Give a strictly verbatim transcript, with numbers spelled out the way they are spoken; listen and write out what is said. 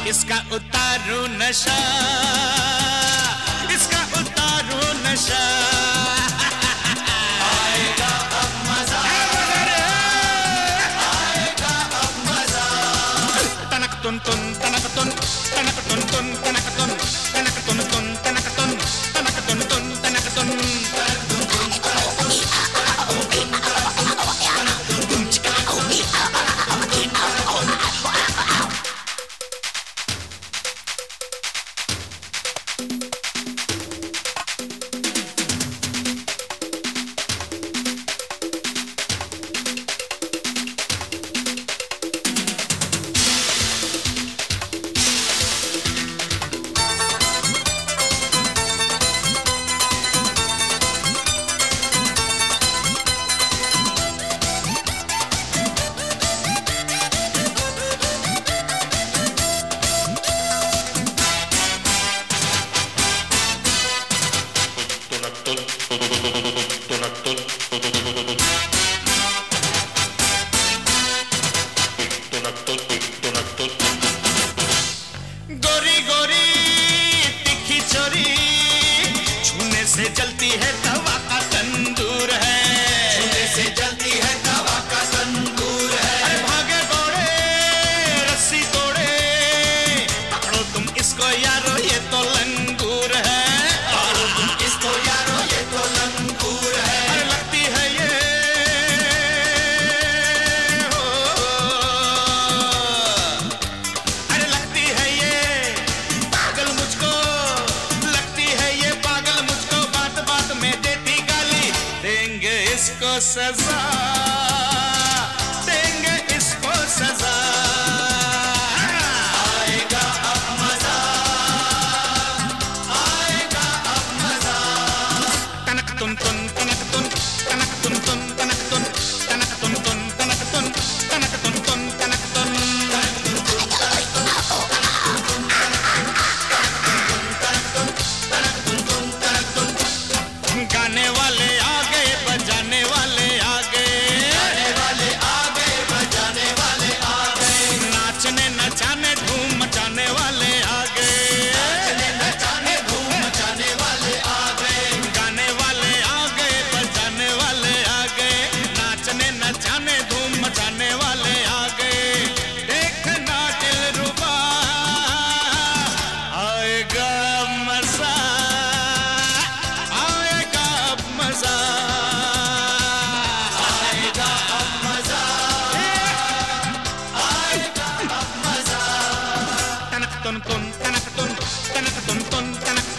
इसका उतारू नशा, इसका उतारू नशा। आएगा अब मजा, आएगा अब मजा। तनक तुन तुन तनक तुन तनक तुन तुन तनक तुन तनक तुन तुन तनक तुन तनक तुन तुन तनक तुन। गोरी गोरी तीखी छोरी, छूने से जलती है तवा का तंदूर है, छूने से जलती है तवा का तंदूर है। अरे भागे दौड़े रस्सी तोड़े, पकड़ो तुम इसको यारो ये तो लंगूर है, पकड़ो तुम इसको यारो ये तो लंगूर है। अरे लगती है ये हो, अरे लगती है ये पागल मुझको, लगती है ये पागल मुझको, बात बात में देती गाली। देंगे इसको सजा, देंगे इसको सजा। आएगा अब मजा, आएगा अब मजा। तनक तुन तुन तनक तुन तनक तुन तुन तनक तुन तनक तुन तुन तनक तुन तनक तुन तुन तनक तुन। गाने वाले आ गए, बजाने वाले आ गए, गाने वाले आ गए, बजाने वाले आ गए, नाचने नचाने धूम मचाने वाले आ गए, नाचने नचाने धूम मचाने वाले आ गए। गाने वाले आ गए, बजाने वाले आ गए, नाचने नचाने धूम मचाने वाले आ गए। देखना दिलरुबा, आएगा मजा, आएगा अब मजा, आएगा अब मजा, आएगा अब मजा। तनक तुन तुन तनक तुन तनक तुन तुन तनक